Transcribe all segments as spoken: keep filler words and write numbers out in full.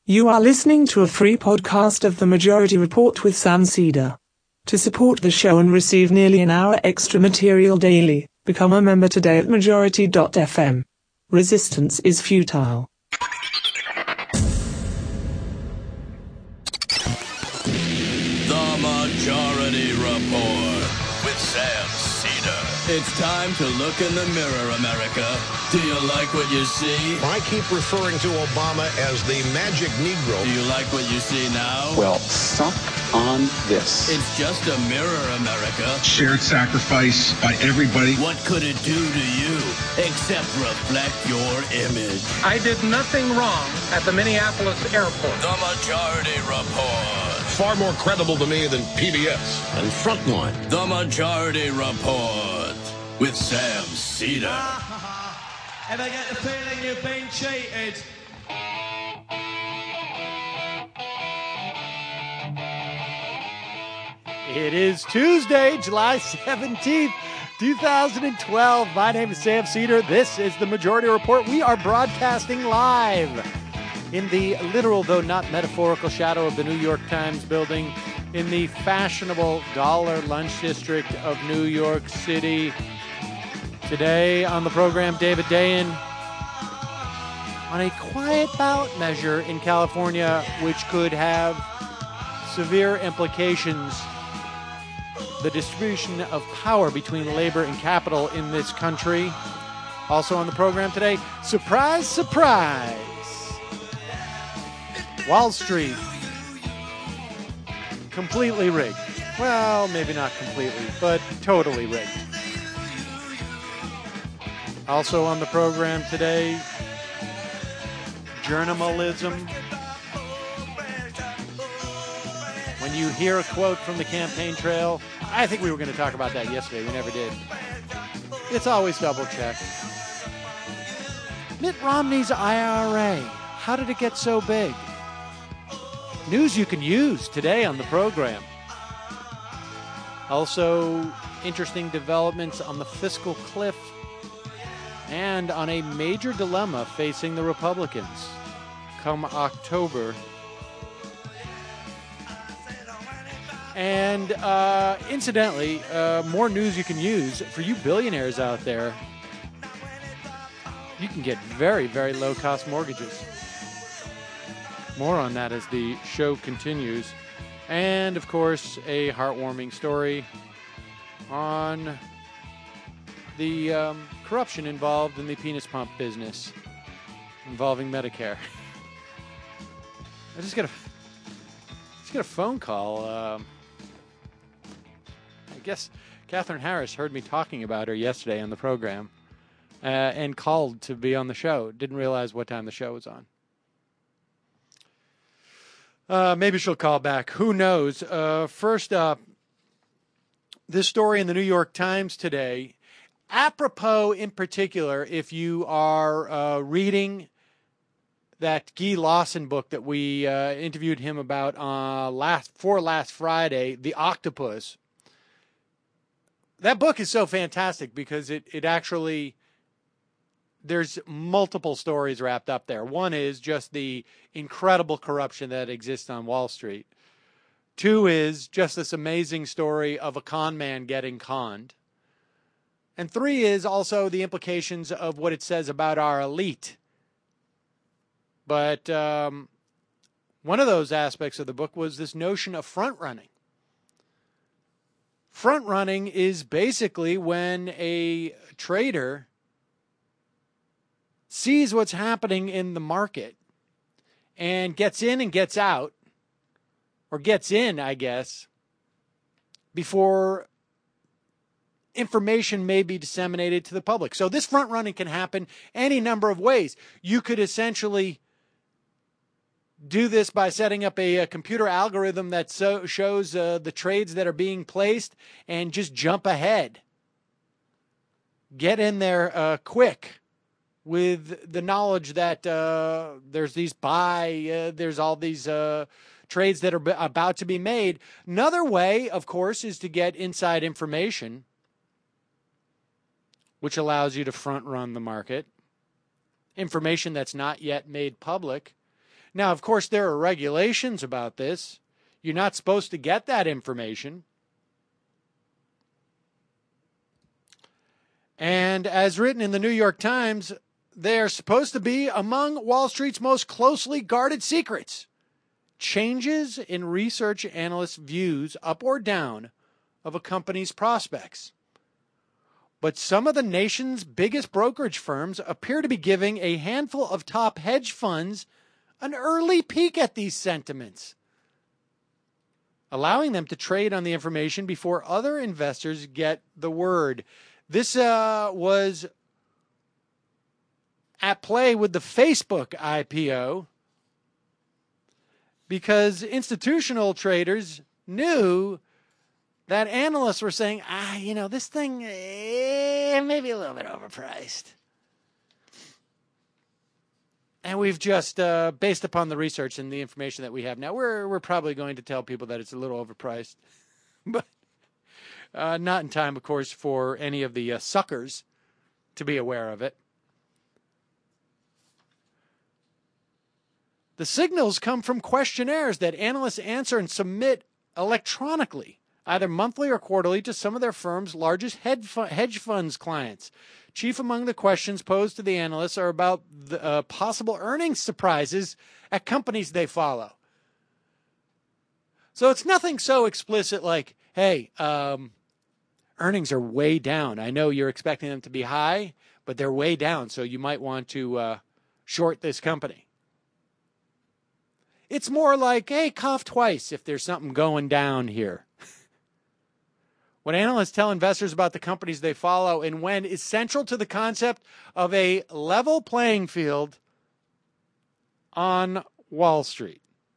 You are listening to a free podcast of The Majority Report with Sam Cedar. To support the show and receive nearly an hour extra material daily, become a member today at majority dot f m. Resistance is futile. The Majority Report with Sam Cedar. It's time to look in the mirror, America. Do you like what you see? I keep referring to Obama as the magic Negro. Do you like what you see now? Well, suck on this. It's just a mirror, America. Shared sacrifice by everybody. What could it do to you except reflect your image? I did nothing wrong at the Minneapolis airport. The Majority Report. Far more credible to me than P B S and Frontline. The Majority Report with Sam Cedar. Ever get the feeling you've been cheated? It is Tuesday, July seventeenth, two thousand twelve. My name is Sam Cedar. This is the Majority Report. We are broadcasting live in the literal, though not metaphorical, shadow of the New York Times building in the fashionable Dollar Lunch District of New York City. Today on the program, David Dayen on a quiet ballot measure in California, which could have severe implications. The distribution of power between labor and capital in this country. Also on the program today, surprise, surprise. Wall Street, completely rigged. Well, maybe not completely, but totally rigged. Also on the program today, journalism. When you hear a quote from the campaign trail, I think we were going to talk about that yesterday. We never did. It's always double checked. Mitt Romney's I R A. How did it get so big? News you can use today on the program. Also, interesting developments on the fiscal cliff and on a major dilemma facing the Republicans come October. And uh, incidentally, uh, more news you can use for you billionaires out there. You can get very, very low-cost mortgages. More on that as the show continues. And, of course, a heartwarming story on the um, corruption involved in the penis pump business involving Medicare. I just got a, just got a phone call. Um, I guess Catherine Harris heard me talking about her yesterday on the program uh, and called to be on the show. Didn't realize what time the show was on. Uh, maybe she'll call back. Who knows? Uh, first up, this story in the New York Times today, apropos in particular, if you are uh, reading that Guy Lawson book that we uh, interviewed him about uh, last for last Friday, The Octopus. That book is so fantastic because it, it actually, there's multiple stories wrapped up there. One is just the incredible corruption that exists on Wall Street. Two is just this amazing story of a con man getting conned. And three is also the implications of what it says about our elite. But um, one of those aspects of the book was this notion of front running. Front running is basically when a trader sees what's happening in the market and gets in and gets out, or gets in, I guess, before information may be disseminated to the public. So this front running can happen any number of ways. You could essentially do this by setting up a, a computer algorithm that so shows uh, the trades that are being placed and just jump ahead. Get in there uh, quick with the knowledge that uh, there's these buy, uh, there's all these uh, trades that are b- about to be made. Another way, of course, is to get inside information, which allows you to front run the market. Information that's not yet made public. Now, of course, there are regulations about this. You're not supposed to get that information. And as written in the New York Times, they are supposed to be among Wall Street's most closely guarded secrets. Changes in research analysts' views, up or down, of a company's prospects. But some of the nation's biggest brokerage firms appear to be giving a handful of top hedge funds an early peek at these sentiments, allowing them to trade on the information before other investors get the word. This uh, was at play with the Facebook I P O because institutional traders knew that analysts were saying, ah, you know, this thing eh, maybe a little bit overpriced. And we've just, uh, based upon the research and the information that we have now, we're we're probably going to tell people that it's a little overpriced. But uh, not in time, of course, for any of the uh, suckers to be aware of it. The signals come from questionnaires that analysts answer and submit electronically, either monthly or quarterly, to some of their firm's largest hedge funds clients. Chief among the questions posed to the analysts are about the uh, possible earnings surprises at companies they follow. So it's nothing so explicit like, hey, um, earnings are way down. I know you're expecting them to be high, but they're way down, so you might want to uh, short this company. It's more like, hey, cough twice if there's something going down here. What analysts tell investors about the companies they follow and when is central to the concept of a level playing field on Wall Street.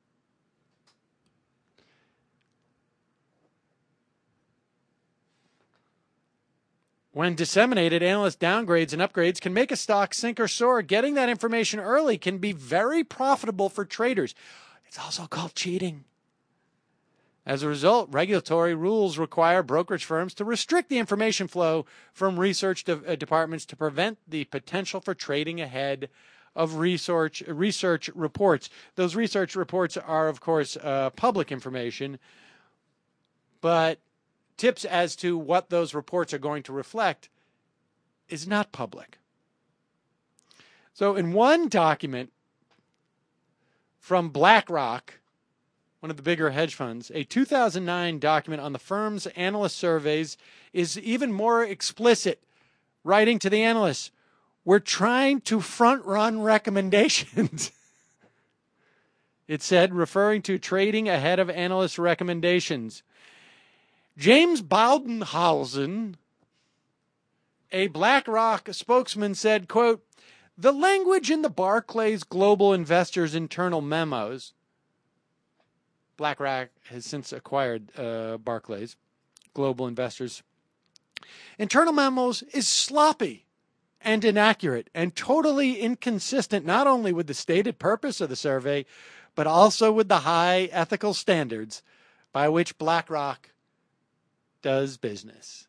When disseminated, analyst downgrades and upgrades can make a stock sink or soar. Getting that information early can be very profitable for traders. It's also called cheating. As a result, regulatory rules require brokerage firms to restrict the information flow from research de- uh, departments to prevent the potential for trading ahead of research research reports. Those research reports are, of course, uh, public information, but tips as to what those reports are going to reflect is not public. So in one document from BlackRock, one of the bigger hedge funds, a two thousand nine document on the firm's analyst surveys is even more explicit, writing to the analysts, we're trying to front-run recommendations. It said, referring to trading ahead of analyst recommendations. James Baudenhausen, a BlackRock spokesman, said, quote, the language in the Barclays Global Investors internal memos, BlackRock has since acquired uh, Barclays Global Investors, internal memos is sloppy and inaccurate and totally inconsistent not only with the stated purpose of the survey, but also with the high ethical standards by which BlackRock does business.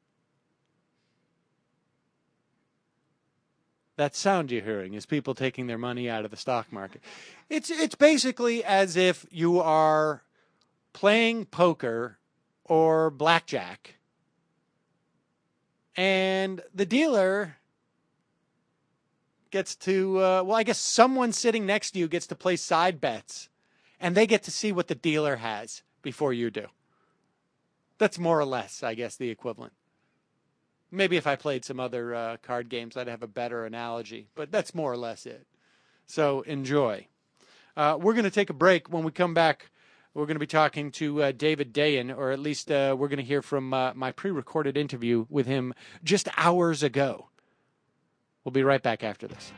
That sound you're hearing is people taking their money out of the stock market. It's it's basically as if you are playing poker or blackjack, and the dealer gets to, uh, well, I guess someone sitting next to you gets to play side bets, and they get to see what the dealer has before you do. That's more or less, I guess, the equivalent. Maybe if I played some other uh, card games, I'd have a better analogy, but that's more or less it. So enjoy. Uh, we're going to take a break. When we come back, we're going to be talking to uh, David Dayen, or at least uh, we're going to hear from uh, my pre-recorded interview with him just hours ago. We'll be right back after this.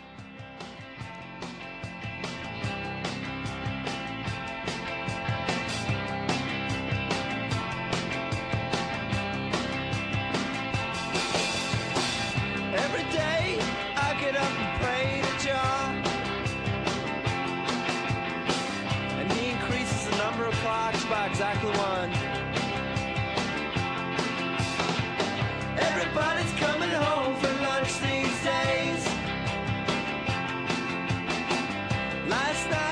Exactly one. Everybody's coming home for lunch these days. Last night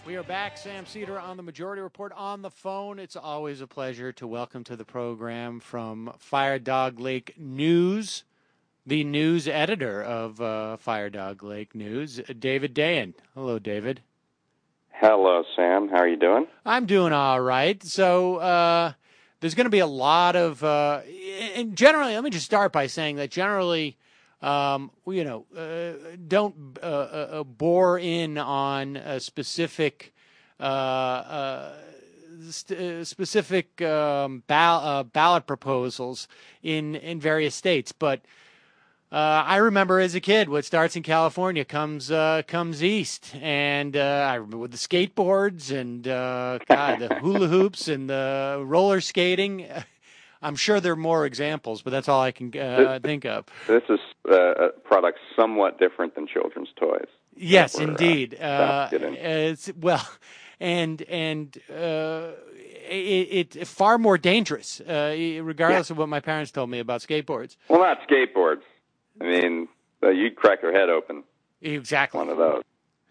We are back. Sam Cedar on the Majority Report on the phone. It's always a pleasure to welcome to the program from Fire Dog Lake News, the news editor of uh, Fire Dog Lake News, David Dayen. Hello, David. Hello, Sam. How are you doing? I'm doing all right. So uh, there's going to be a lot of, uh, and generally, let me just start by saying that generally, um, you know, uh, don't uh, uh, bore in on a specific, uh, uh, st- specific um, ball- uh, ballot proposals in in various states, but. Uh, I remember as a kid, what starts in California comes uh, comes east, and uh, I remember with the skateboards and uh, God, the hula hoops and the roller skating. I'm sure there are more examples, but that's all I can uh, this, think of. This is uh, a product somewhat different than children's toys. Yes, we're, indeed. Uh, uh, it's well, and and uh, it, it far more dangerous, uh, regardless yeah. of what my parents told me about skateboards. Well, not skateboards. I mean, uh, you'd crack your head open. Exactly. One of those.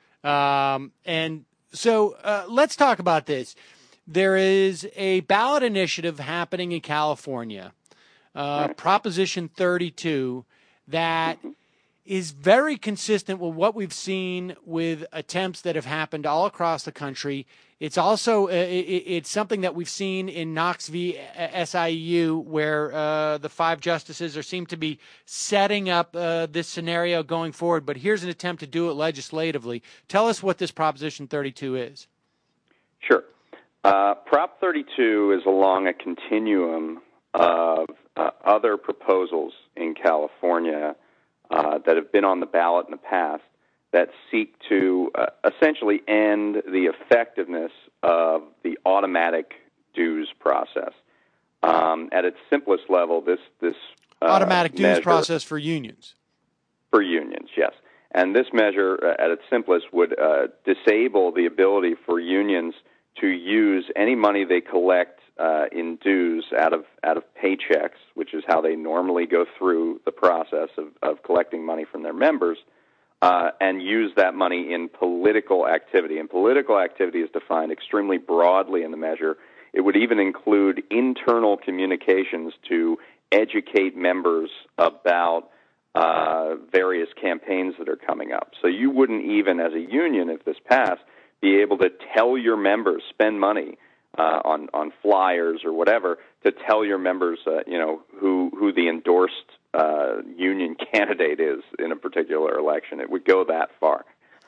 Um, and so uh, let's talk about this. There is a ballot initiative happening in California, uh, right. Proposition thirty-two, that mm-hmm. is very consistent with what we've seen with attempts that have happened all across the country. It's also uh, it, it's something that we've seen in Knox v. S I U, where uh, the five justices are seem to be setting up uh, this scenario going forward. But here's an attempt to do it legislatively. Tell us what this Proposition thirty-two is. Sure. Uh, Prop thirty-two is along a continuum of uh, other proposals in California uh, that have been on the ballot in the past, that seek to uh, essentially end the effectiveness of the automatic dues process. Um, at its simplest level, this this uh, automatic dues measure, process for unions. For unions, yes. And this measure, uh, at its simplest, would uh, disable the ability for unions to use any money they collect uh, in dues out of out of paychecks, which is how they normally go through the process of, of collecting money from their members. Uh, and use that money in political activity. And political activity is defined extremely broadly in the measure. It would even include internal communications to educate members about uh, various campaigns that are coming up. So you wouldn't even, as a union, if this passed, be able to tell your members, spend money uh, on, on flyers or whatever, to tell your members, uh, you know, who, who the endorsed Uh, union candidate is in a particular election. It would go that far.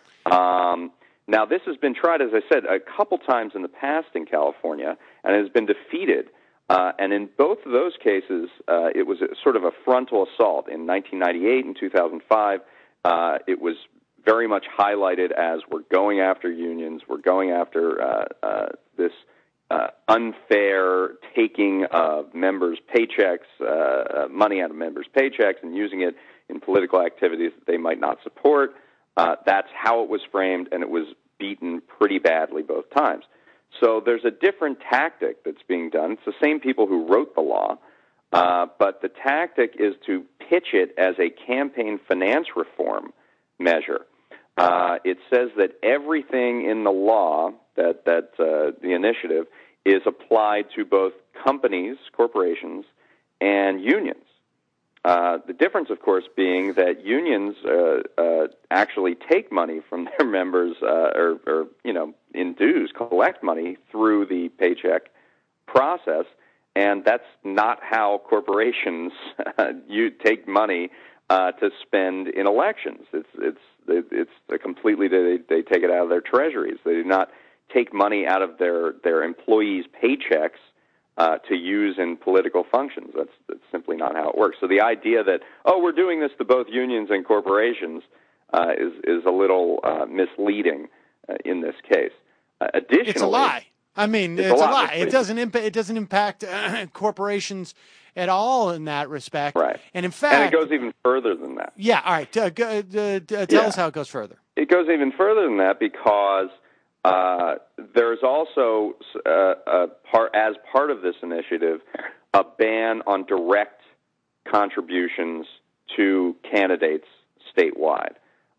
Um, now, this has been tried, as I said, a couple times in the past in California, and has been defeated. Uh, and in both of those cases, uh, it was a, sort of a frontal assault. In nineteen ninety-eight and two thousand five, uh, it was very much highlighted as we're going after unions, we're going after uh, uh, this Uh, unfair taking of members' paychecks, uh, money out of members' paychecks, and using it in political activities that they might not support. Uh, that's how it was framed, and it was beaten pretty badly both times. So there's a different tactic that's being done. It's the same people who wrote the law, uh, but the tactic is to pitch it as a campaign finance reform measure. Uh, it says that everything in the law, that, that uh, the initiative, is applied to both companies, corporations, and unions. Uh, the difference, of course, being that unions uh, uh, actually take money from their members, uh, or, or, you know, in dues, collect money through the paycheck process, and that's not how corporations you take money uh, to spend in elections. It's it's it's a completely they they take it out of their treasuries. They do not take money out of their, their employees' paychecks uh, to use in political functions. That's, that's simply not how it works. So the idea that, oh, we're doing this to both unions and corporations uh, is, is a little uh, misleading uh, in this case. Uh, additionally... It's a lie. I mean, it's, it's a, a lie. lie. It doesn't, impa- it doesn't impact uh, corporations at all in that respect. Right. And in fact... And it goes even further than that. Yeah, all right. Uh, go, uh, uh, tell yeah. us how it goes further. It goes even further than that because... Uh, there's also, uh, a part, as part of this initiative, a ban on direct contributions to candidates statewide.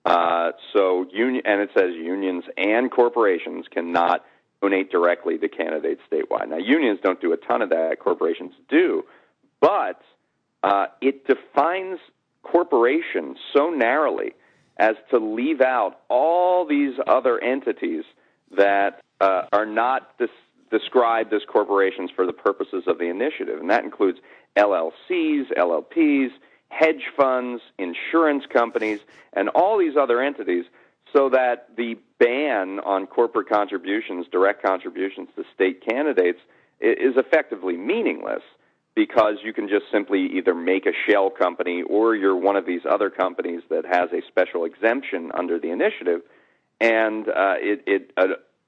Uh, so union, and it says unions and corporations cannot donate directly to candidates statewide. Now, unions don't do a ton of that; corporations do, but uh, it defines corporations so narrowly as to leave out all these other entities that uh, are not dis- described as corporations for the purposes of the initiative, and that includes L L Cs, L L Ps, hedge funds, insurance companies, and all these other entities, so that the ban on corporate contributions, direct contributions to state candidates, is effectively meaningless, because you can just simply either make a shell company or you're one of these other companies that has a special exemption under the initiative, and uh, it, it uh,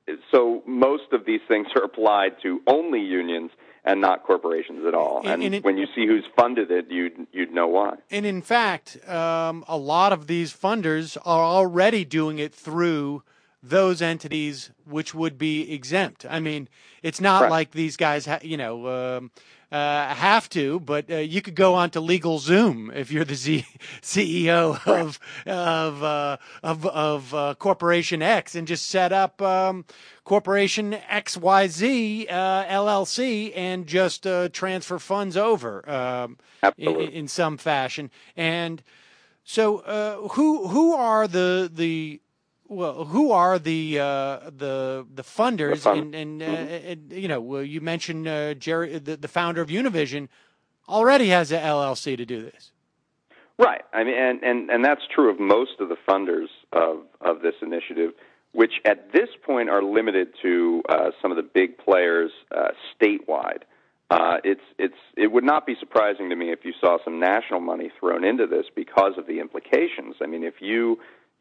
so most of these things are applied to only unions and not corporations at all. And, and it, when you see who's funded it, you'd, you'd know why. And in fact, um, a lot of these funders are already doing it through those entities which would be exempt. I mean, it's not right. like these guys, ha- you know, um, uh, have to, but uh, you could go on to LegalZoom if you're the Z- C E O of of uh, of, of uh, Corporation X and just set up um, Corporation X Y Z uh, L L C and just uh, transfer funds over um, in, in some fashion. And so, uh, who who are the the Well, who are the uh, the the funders? The and, and, uh, mm-hmm. and you know, you mentioned uh, Jerry, the, the founder of Univision, already has an L L C to do this. Right. I mean, and, and, and that's true of most of the funders of of this initiative, which at this point are limited to uh, some of the big players uh, statewide. Uh, it's it's it would not be surprising to me if you saw some national money thrown into this because of the implications. I mean, if you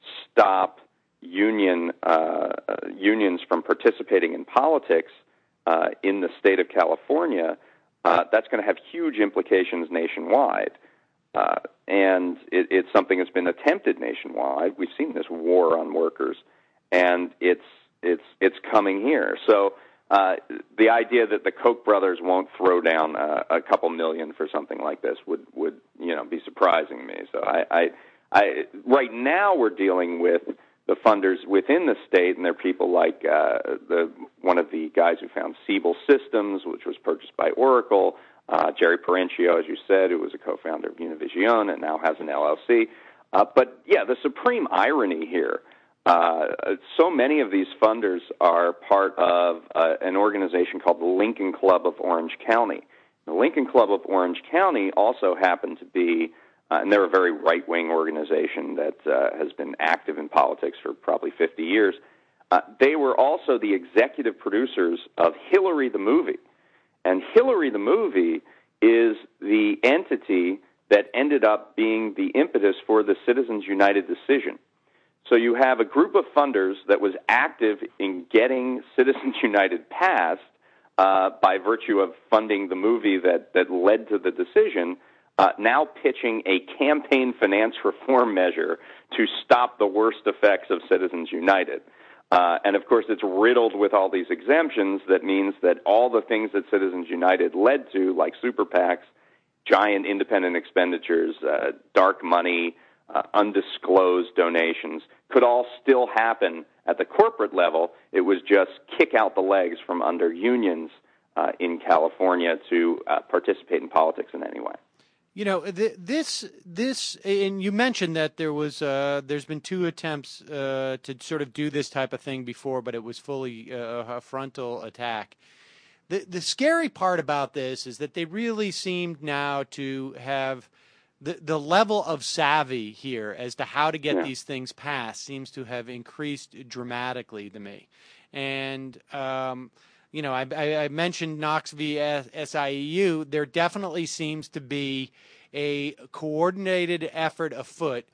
stop union uh, unions from participating in politics uh, in the state of California, uh, that's going to have huge implications nationwide. Uh, and it, it's something that's been attempted nationwide. We've seen this war on workers, and it's it's it's coming here. So uh, the idea that the Koch brothers won't throw down a, a couple million for something like this would, would you know be surprising to me. So I, I, I right now we're dealing with the funders within the state, and they're people like uh, the one of the guys who found Siebel Systems, which was purchased by Oracle, uh, Jerry Parenchio, as you said, who was a co-founder of Univision and now has an L L C. Uh, but, yeah, the supreme irony here, uh, so many of these funders are part of uh, an organization called the Lincoln Club of Orange County. The Lincoln Club of Orange County also happened to be Uh, and they're a very right-wing organization that uh, has been active in politics for probably fifty years. Uh, they were also the executive producers of Hillary the movie. And Hillary the movie is the entity that ended up being the impetus for the Citizens United decision. So you have a group of funders that was active in getting Citizens United passed uh, by virtue of funding the movie that, that led to the decision, Uh, now pitching a campaign finance reform measure to stop the worst effects of Citizens United. Uh, and, of course, it's riddled with all these exemptions. That means that all the things that Citizens United led to, like super PACs, giant independent expenditures, uh, dark money, uh, undisclosed donations, could all still happen at the corporate level. It was just kick out the legs from under unions uh, in California to uh, participate in politics in any way. You know, th- this, this, and you mentioned that there was, uh, there's been two attempts uh, to sort of do this type of thing before, but it was fully uh, a frontal attack. The the scary part about this is that they really seemed now to have the the level of savvy here as to how to get yeah. these things passed seems to have increased dramatically to me, and. Um, You know, I, I mentioned Knox v. S I E U. There definitely seems to be a coordinated effort afoot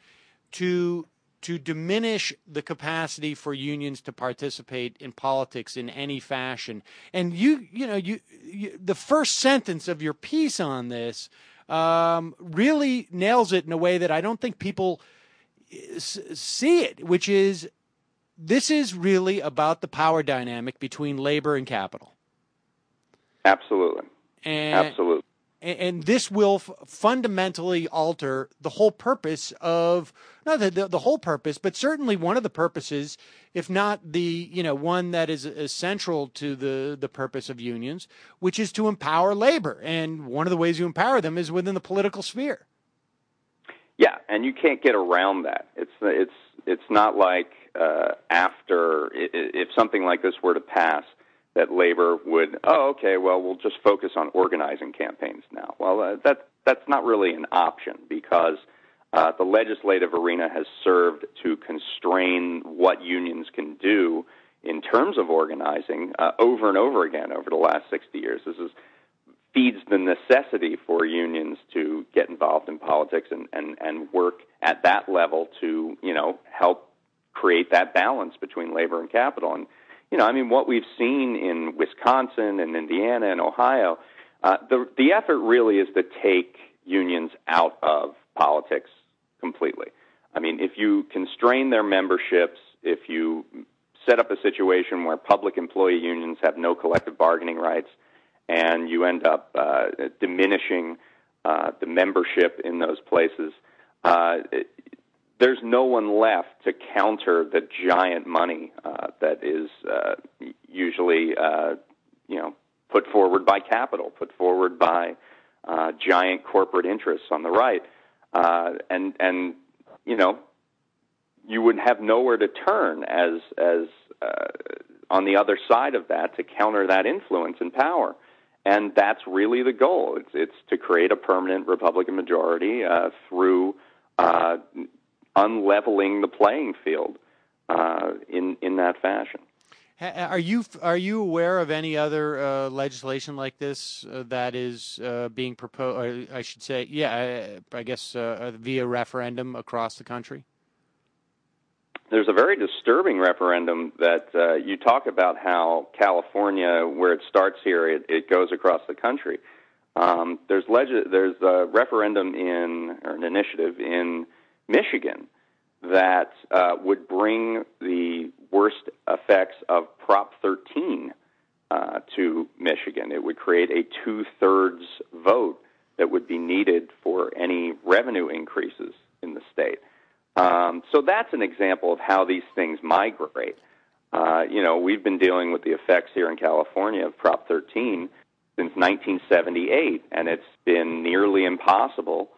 to to diminish the capacity for unions to participate in politics in any fashion. And you, you know, you, you the first sentence of your piece on this um, really nails it in a way that I don't think people see it, which is. This is really about the power dynamic between labor and capital. Absolutely. And, Absolutely. and, and this will f- fundamentally alter the whole purpose of not the, the the whole purpose, but certainly one of the purposes, if not the you know one that is essential to the the purpose of unions, which is to empower labor. And one of the ways you empower them is within the political sphere. Yeah, and you can't get around that. It's it's it's not like uh, after if something like this were to pass, that labor would, oh, okay, well, we'll just focus on organizing campaigns now. Well, uh, that that's not really an option, because uh, the legislative arena has served to constrain what unions can do in terms of organizing uh, over and over again over the last sixty years. This is feeds the necessity for unions to get involved in politics and, and, and work at that level to, you know, help create that balance between labor and capital. And, you know, I mean, what we've seen in Wisconsin and Indiana and Ohio, uh, the, the effort really is to take unions out of politics completely. I mean, if you constrain their memberships, if you set up a situation where public employee unions have no collective bargaining rights, and you end up uh, diminishing uh, the membership in those places, uh, it, there's no one left to counter the giant money uh, that is uh, usually, uh, you know, put forward by capital, put forward by uh, giant corporate interests on the right, uh, and and you know, you would have nowhere to turn as as uh, on the other side of that to counter that influence and power. And that's really the goal. It's, it's to create a permanent Republican majority uh, through uh, unleveling the playing field uh, in in that fashion. Are you are you aware of any other uh, legislation like this uh, that is uh, being proposed? I should say, yeah, I, I guess uh, via referendum across the country? There's a very disturbing referendum that uh, you talk about how California, where it starts here, it, it goes across the country. Um, there's leg- there's a referendum in, or an initiative in Michigan that uh, would bring the worst effects of Prop thirteen uh, to Michigan. It would create a two-thirds vote that would be needed for any revenue increases in the state. Um, so that's an example of how these things migrate. Uh, you know, we've been dealing with the effects here in California of Prop thirteen since nineteen seventy-eight, and it's been nearly impossible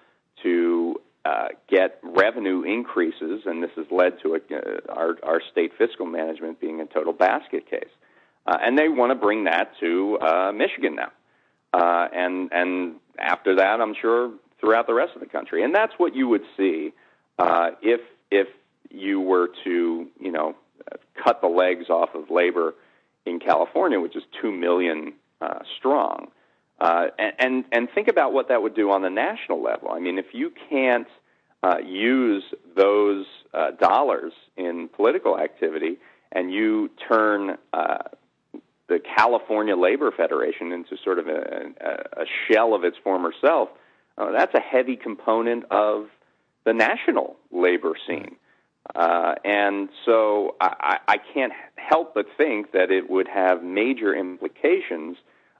to uh, get revenue increases, and this has led to a, uh, our, our state fiscal management being a total basket case. Uh, and they want to bring that to uh, Michigan now. Uh, and, and after that, I'm sure throughout the rest of the country. And that's what you would see Uh, if if you were to, you know, cut the legs off of labor in California, which is two million uh, strong, uh, and, and and think about what that would do on the national level. I mean, if you can't uh, use those uh, dollars in political activity, and you turn uh, the California Labor Federation into sort of a, a, a shell of its former self, uh, that's a heavy component of the national labor scene. Uh, and so I, I can't help but think that it would have major implications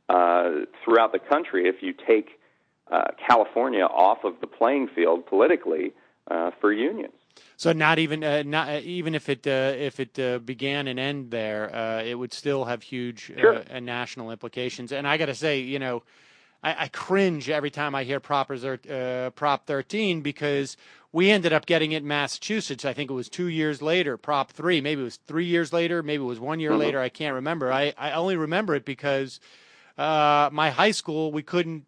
uh, throughout the country if you take uh, California off of the playing field politically uh, for unions. So not even uh, not uh, even if it uh, if it uh, began and end there, uh, it would still have huge Sure. uh, national implications. And I got to say, you know, I, I cringe every time I hear Prop, uh, Prop thirteen, because we ended up getting it in Massachusetts. I think it was two years later, Prop three. Maybe it was three years later. Maybe it was one year mm-hmm. later. I can't remember. I, I only remember it because uh, my high school, we couldn't,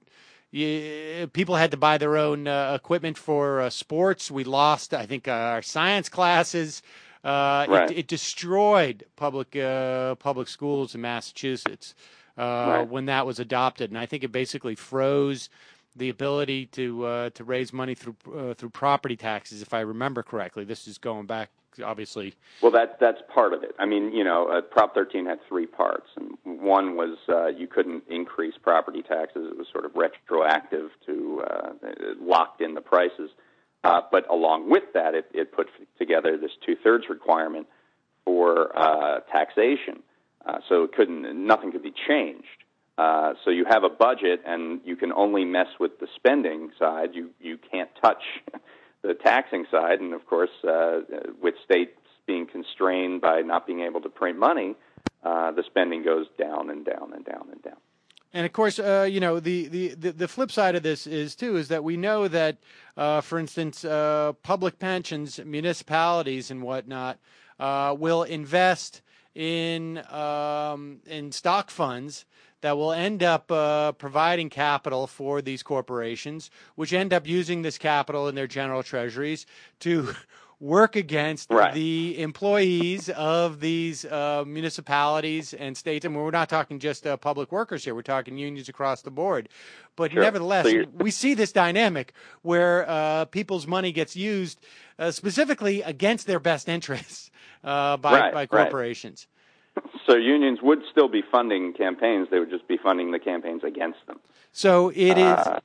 you, people had to buy their own uh, equipment for uh, sports. We lost, I think, uh, our science classes. Uh, right. it, it destroyed public uh, public schools in Massachusetts. Uh, right. when that was adopted, and I think it basically froze the ability to uh, to raise money through uh, through property taxes, if I remember correctly. This is going back, obviously. Well, that that's part of it. I mean, you know, uh, Prop thirteen had three parts, and one was uh, you couldn't increase property taxes. It was sort of retroactive to uh, locked in the prices. Uh, but along with that, it, it put together this two-thirds requirement for uh, taxation. Uh, so it couldn't, nothing could be changed Uh, so you have a budget, and you can only mess with the spending side. You you can't touch the taxing side. And of course, uh, with states being constrained by not being able to print money, uh, the spending goes down and down and down and down. And of course, uh, you know, the, the, the, the flip side of this is, too, is that we know that, uh, for instance, uh, public pensions, municipalities and whatnot uh, will invest in um, in stock funds that will end up uh, providing capital for these corporations, which end up using this capital in their general treasuries to work against right. the employees of these uh, municipalities and states. And we're not talking just uh, public workers here. We're talking unions across the board. But sure. nevertheless, so we see this dynamic where uh, people's money gets used uh, specifically against their best interests uh, by, right, by corporations. Right. So unions would still be funding campaigns. They would just be funding the campaigns against them. So it is, uh,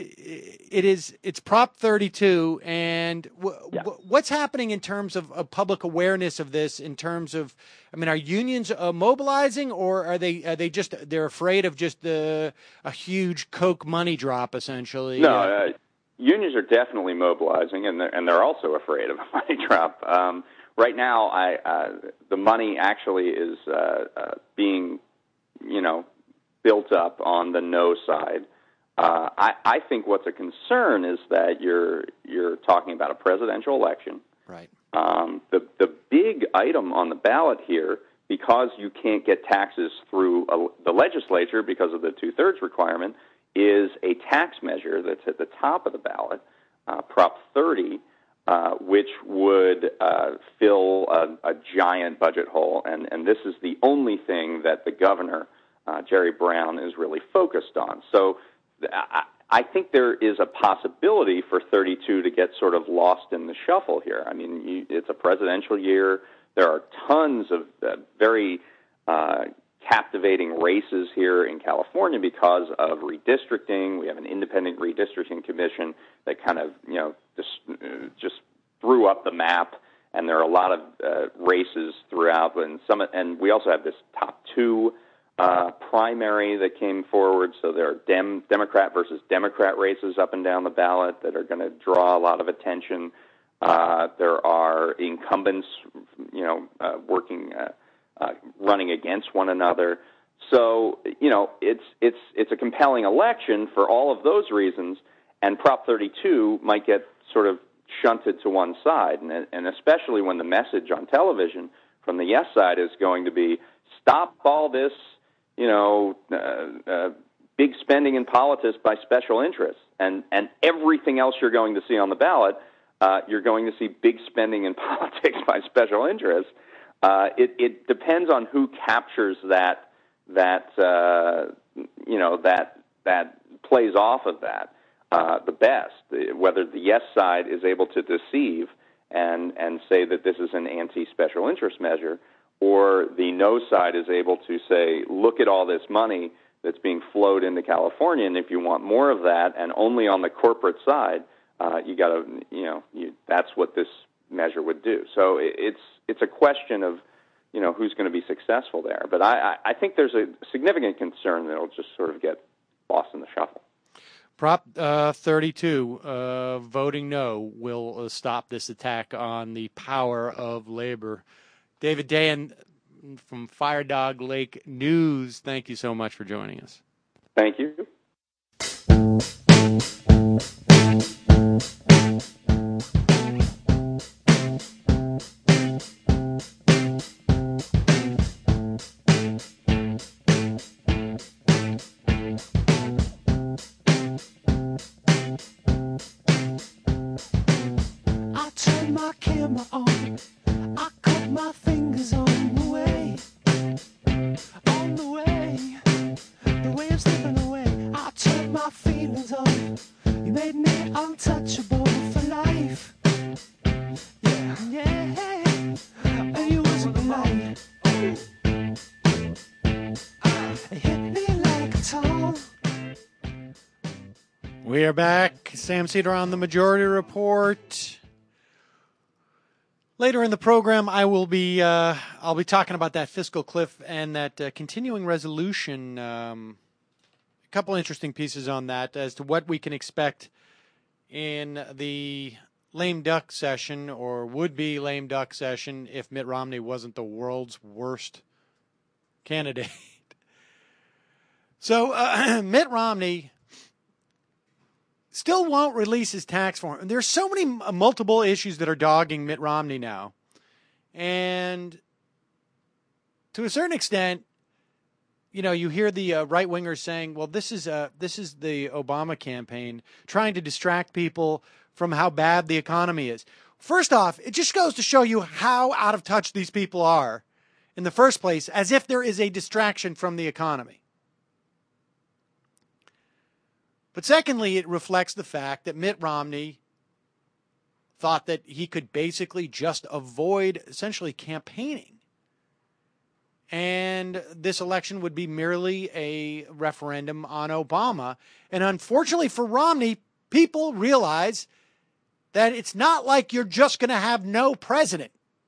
it is, it's Prop thirty-two, and w- yeah. w- what's happening in terms of, of public awareness of this? In terms of, I mean, are unions uh, mobilizing, or are they are they just they're afraid of just the a huge Coke money drop essentially? No, uh, unions are definitely mobilizing, and they're, and they're also afraid of a money drop. Um, right now, I uh, the money actually is uh, uh, being, you know, built up on the no side. Uh, I, I think what's a concern is that you're you're talking about a presidential election. Right. Um, the the big item on the ballot here, because you can't get taxes through a, the legislature because of the two-thirds requirement, is a tax measure that's at the top of the ballot, uh, Prop thirty, uh, which would uh, fill a, a giant budget hole. And, and this is the only thing that the governor, uh, Jerry Brown, is really focused on. So I, I think there is a possibility for thirty-two to get sort of lost in the shuffle here. I mean, you, it's a presidential year. There are tons of uh, very uh, captivating races here in California because of redistricting. We have an independent redistricting commission that kind of, you know, just, uh, just threw up the map, and there are a lot of uh, races throughout. And some, and we also have this top two uh, primary that came forward. So there are Dem- Democrat versus Democrat races up and down the ballot that are going to draw a lot of attention. Uh, there are incumbents, you know, uh, working. Uh, Uh, running against one another. So, you know, it's it's it's a compelling election for all of those reasons, and Prop thirty-two might get sort of shunted to one side, and, and especially when the message on television from the yes side is going to be, stop all this, you know, uh, uh, big spending in politics by special interests, and, and everything else you're going to see on the ballot, uh, you're going to see big spending in politics by special interests. Uh, it, it depends on who captures that that uh, you know that that plays off of that uh, the best. Whether the yes side is able to deceive and and say that this is an anti-special interest measure, or the no side is able to say, look at all this money that's being flowed into California, and if you want more of that, and only on the corporate side, uh, you got to you know you, that's what this measure would do. So it's it's a question of, you know, who's going to be successful there. But I, I think there's a significant concern that it'll just sort of get lost in the shuffle. Prop uh, thirty-two, uh, voting no, will uh, stop this attack on the power of labor. David Dayen from Fire Dog Lake News, thank you so much for joining us. Thank you. We are back. Sam Seder on the Majority Report. Later in the program, I will be uh, I'll be talking about that fiscal cliff and that uh, continuing resolution um, couple interesting pieces on that as to what we can expect in the lame duck session, or would-be lame duck session, if Mitt Romney wasn't the world's worst candidate. So uh, Mitt Romney still won't release his tax form. There's so many uh, multiple issues that are dogging Mitt Romney now. And to a certain extent, you know, you hear the uh, right-wingers saying, well, this is uh, this is the Obama campaign trying to distract people from how bad the economy is. First off, it just goes to show you how out of touch these people are in the first place, as if there is a distraction from the economy. But secondly, it reflects the fact that Mitt Romney thought that he could basically just avoid essentially campaigning. And this election would be merely a referendum on Obama. And unfortunately for Romney, people realize that it's not like you're just going to have no president.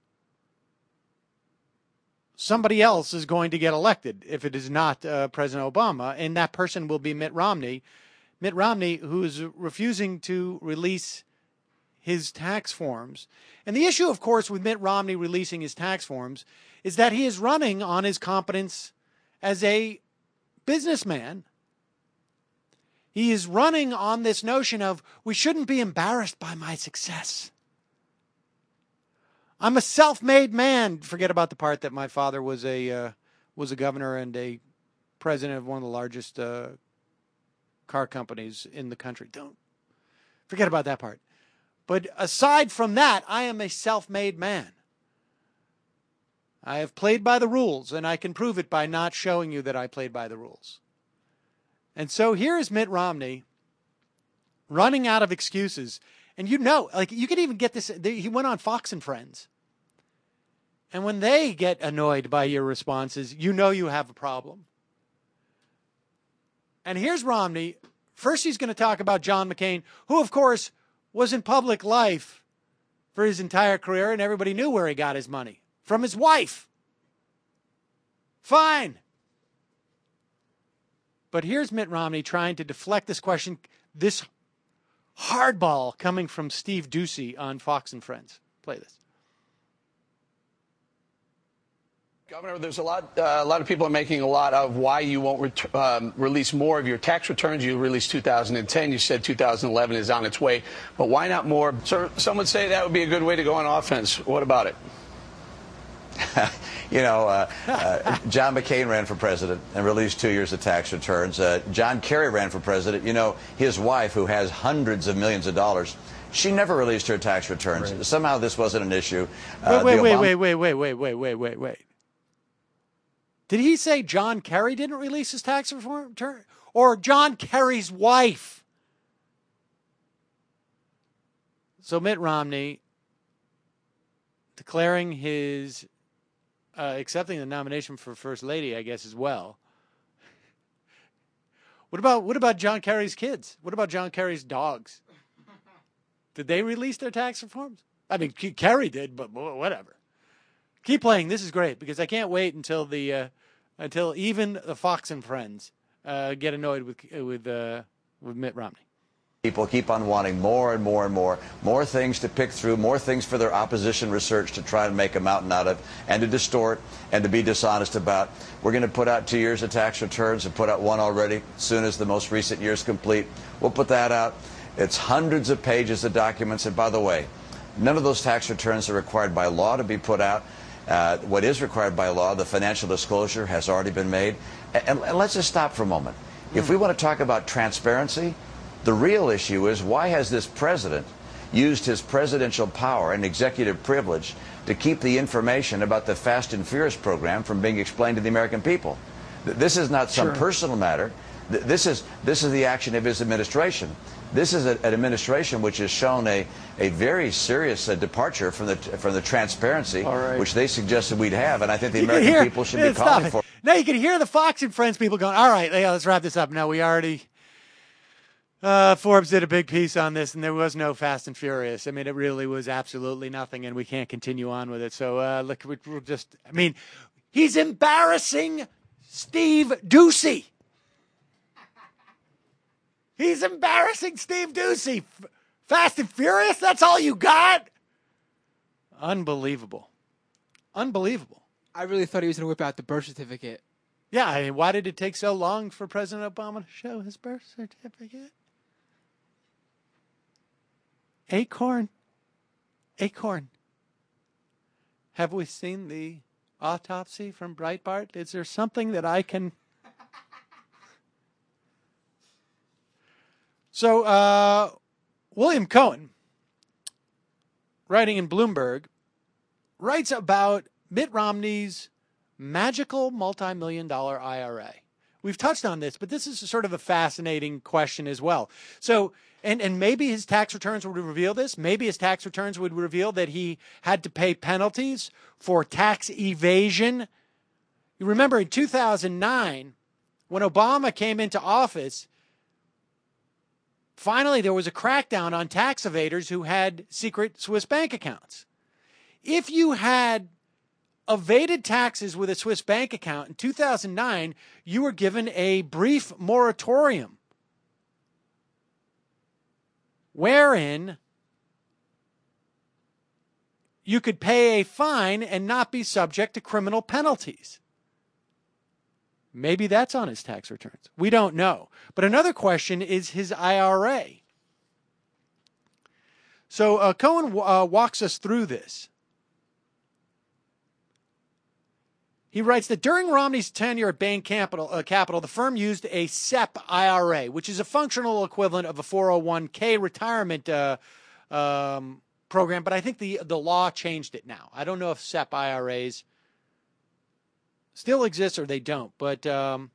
Somebody else is going to get elected if it is not uh, President Obama, and that person will be Mitt Romney. Mitt Romney, who is refusing to release his tax forms. And the issue, of course, with Mitt Romney releasing his tax forms is that he is running on his competence as a businessman. He is running on this notion of, we shouldn't be embarrassed by my success. I'm a self-made man. Forget about the part that my father was a uh, was a governor and a president of one of the largest uh, car companies in the country. Don't forget about that part. But aside from that, I am a self-made man. I have played by the rules, and I can prove it by not showing you that I played by the rules. And so here is Mitt Romney running out of excuses. And you know, like you could even get this, he went on Fox and Friends. And when they get annoyed by your responses, you know you have a problem. And here's Romney. First he's going to talk about John McCain, who of course was in public life for his entire career, and everybody knew where he got his money. From his wife. Fine. But here's Mitt Romney trying to deflect this question, this hardball coming from Steve Doocy on Fox and Friends. Play this. Governor, there's a lot, uh, a lot of people are making a lot of why you won't ret- um, release more of your tax returns. You released two thousand ten. You said two thousand eleven is on its way. But why not more? So some would say that would be a good way to go on offense. What about it? You know, uh, uh, John McCain ran for president and released two years of tax returns. Uh, John Kerry ran for president. You know, his wife, who has hundreds of millions of dollars, she never released her tax returns. Right. Somehow this wasn't an issue. Uh, wait, wait, Obama- wait, wait, wait, wait, wait, wait, wait, wait. Did he say John Kerry didn't release his tax return? Or John Kerry's wife? So Mitt Romney declaring his, uh, accepting the nomination for First Lady, I guess, as well. What about what about John Kerry's kids? What about John Kerry's dogs? Did they release their tax reforms? I mean, Kerry did, but whatever. Keep playing. This is great because I can't wait until the uh, until even the Fox and Friends uh, get annoyed with with uh, with Mitt Romney. People keep on wanting more and more and more, more things to pick through, more things for their opposition research to try and make a mountain out of, and to distort and to be dishonest about. We're going to put out two years of tax returns and put out one already as soon as the most recent year is complete. We'll put that out. It's hundreds of pages of documents. And by the way, none of those tax returns are required by law to be put out. Uh, what is required by law, the financial disclosure, has already been made. And, and let's just stop for a moment. Mm. If we want to talk about transparency, the real issue is, why has this president used his presidential power and executive privilege to keep the information about the Fast and Furious program from being explained to the American people? This is not some sure. personal matter. This is, this is the action of his administration. This is a, an administration which has shown a, a very serious uh, departure from the from the transparency right. which they suggested we'd have, and I think the you American hear, people should be calling for. Now you can hear the Fox and Friends people going, all right, yeah, let's wrap this up. Now we already, uh, Forbes did a big piece on this, and there was no Fast and Furious. I mean, it really was absolutely nothing, and we can't continue on with it. So uh, look, we're just, I mean, he's embarrassing Steve Doocy. He's embarrassing Steve Doocy. F- Fast and Furious, that's all you got? Unbelievable. Unbelievable. I really thought he was going to whip out the birth certificate. Yeah, I mean, why did it take so long for President Obama to show his birth certificate? Acorn. Acorn. Have we seen the autopsy from Breitbart? Is there something that I can... So, uh, William Cohen, writing in Bloomberg, writes about Mitt Romney's magical multi-million dollar I R A. We've touched on this, but this is sort of a fascinating question as well. So, and, and maybe his tax returns would reveal this. Maybe his tax returns would reveal that he had to pay penalties for tax evasion. You remember in two thousand nine, when Obama came into office, finally there was a crackdown on tax evaders who had secret Swiss bank accounts. If you had evaded taxes with a Swiss bank account in two thousand nine, you were given a brief moratorium wherein you could pay a fine and not be subject to criminal penalties. Maybe that's on his tax returns. We don't know. But another question is his I R A. So uh, Cohen uh, walks us through this. He writes that during Romney's tenure at Bain Capital, uh, Capital, the firm used a S E P I R A, which is a functional equivalent of a four oh one k retirement uh, um, program, but I think the, the law changed it now. I don't know if S E P I R As still exist or they don't, but um,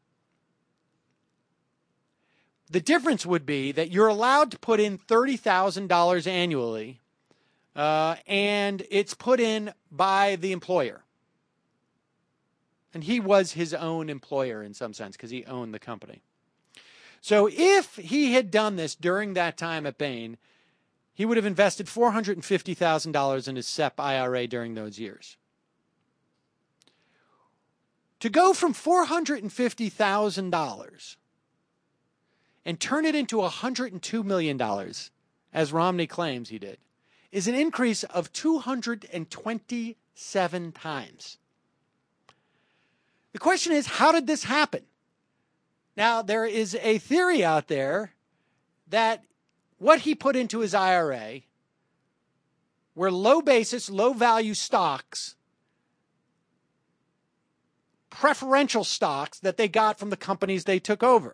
the difference would be that you're allowed to put in thirty thousand dollars annually, uh, and it's put in by the employer. And he was his own employer in some sense because he owned the company. So if he had done this during that time at Bain, he would have invested four hundred fifty thousand dollars in his S E P I R A during those years. To go from four hundred fifty thousand dollars and turn it into one hundred two million dollars, as Romney claims he did, is an increase of two hundred twenty-seven times. The question is, how did this happen? Now, there is a theory out there that what he put into his I R A were low basis, low value stocks, preferential stocks that they got from the companies they took over.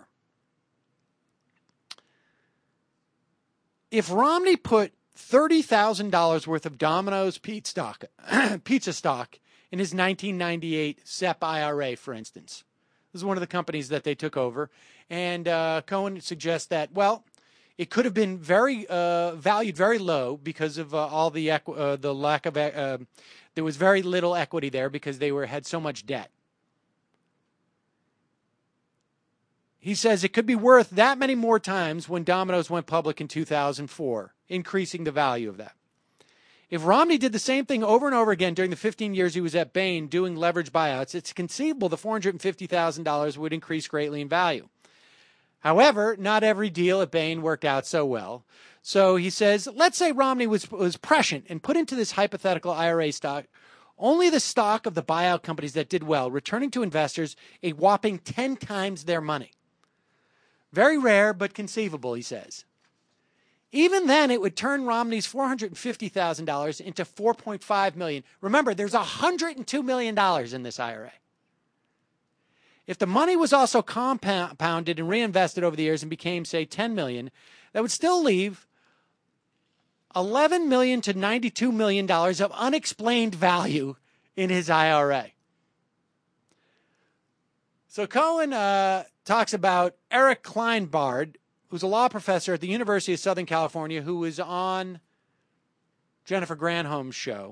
If Romney put thirty thousand dollars worth of Domino's pizza stock, pizza stock in his nineteen ninety-eight S E P I R A, for instance. This is one of the companies that they took over. And uh, Cohen suggests that, well, it could have been very uh, valued very low because of uh, all the equ- uh, the lack of, uh, there was very little equity there because they were had so much debt. He says it could be worth that many more times when Domino's went public in two thousand four, increasing the value of that. If Romney did the same thing over and over again during the fifteen years he was at Bain doing leverage buyouts, it's conceivable the four hundred fifty thousand dollars would increase greatly in value. However, not every deal at Bain worked out so well. So he says, let's say Romney was, was prescient and put into this hypothetical I R A stock only the stock of the buyout companies that did well, returning to investors a whopping ten times their money. Very rare, but conceivable, he says. Even then, it would turn Romney's four hundred fifty thousand dollars into four point five million dollars. Remember, there's one hundred two million dollars in this I R A. If the money was also compounded and reinvested over the years and became, say, ten million dollars, that would still leave eleven million dollars to ninety-two million dollars of unexplained value in his I R A. So Cohen uh, talks about Eric Kleinbard, who's a law professor at the University of Southern California, who was on Jennifer Granholm's show.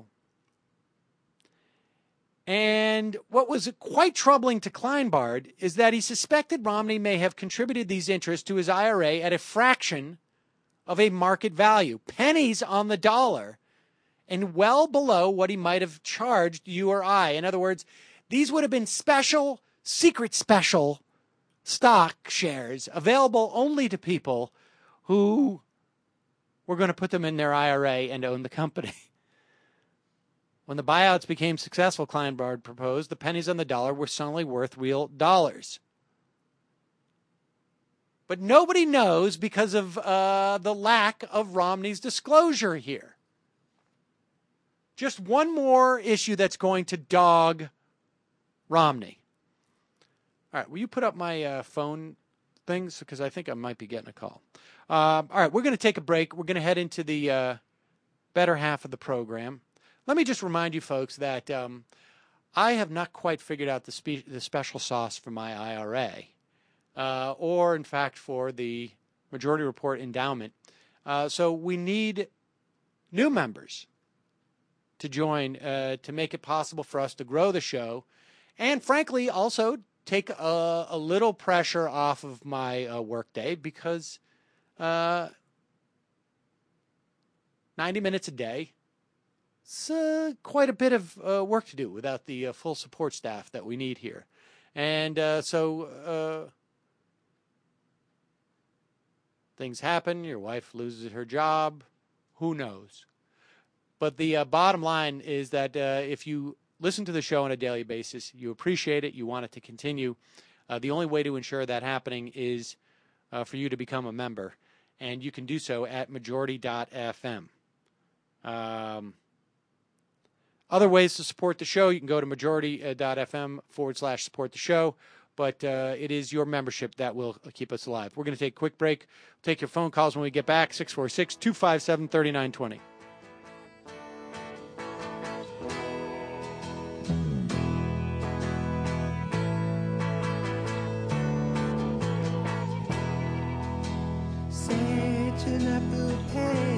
And what was quite troubling to Kleinbard is that he suspected Romney may have contributed these interests to his I R A at a fraction of a market value, pennies on the dollar, and well below what he might have charged you or I. In other words, these would have been special, secret special stock shares available only to people who were going to put them in their I R A and own the company. When the buyouts became successful, Kleinbard proposed, the pennies on the dollar were suddenly worth real dollars. But nobody knows because of uh, the lack of Romney's disclosure here. Just one more issue that's going to dog Romney. All right, will you put up my uh, phone things? Because I think I might be getting a call. Uh, all right, we're going to take a break. We're going to head into the uh, better half of the program. Let me just remind you folks that um, I have not quite figured out the, spe- the special sauce for my I R A. Uh, or, in fact, for the Majority Report endowment. Uh, so we need new members to join uh, to make it possible for us to grow the show and, frankly, also take a, a little pressure off of my uh, workday because uh, ninety minutes a day is uh, quite a bit of uh, work to do without the uh, full support staff that we need here. And uh, so... Uh, Things happen. Your wife loses her job. Who knows? But the uh, bottom line is that uh, if you listen to the show on a daily basis, you appreciate it, you want it to continue, uh, the only way to ensure that happening is uh, for you to become a member. And you can do so at majority dot f m. Um, other ways to support the show, you can go to majority dot f m forward slash support the show. But uh, it is your membership that will keep us alive. We're going to take a quick break. We'll take your phone calls when we get back, six four six, two five seven, three nine two zero. Such an apple pie.